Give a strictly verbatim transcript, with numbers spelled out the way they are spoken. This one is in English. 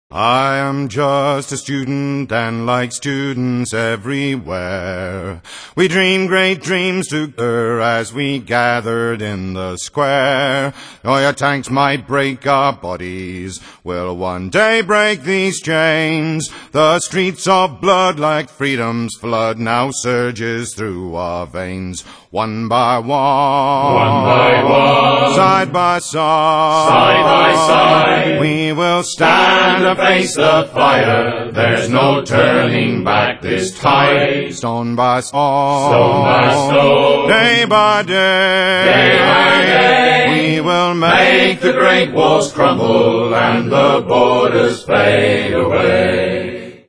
I am just a student, and like students everywhere, we dream great dreams together as we gathered in the square. Oh, your tanks might break our bodies, will one day break these chains. The streets of blood like freedom's flood now surges through our veins. One by one, one by one, side by side, side by side, we will stand and face the fire. There's no turning back this tide. Stone by stone, stone by stone, day by day, day by day, we will make, make the great walls crumble and the borders fade away.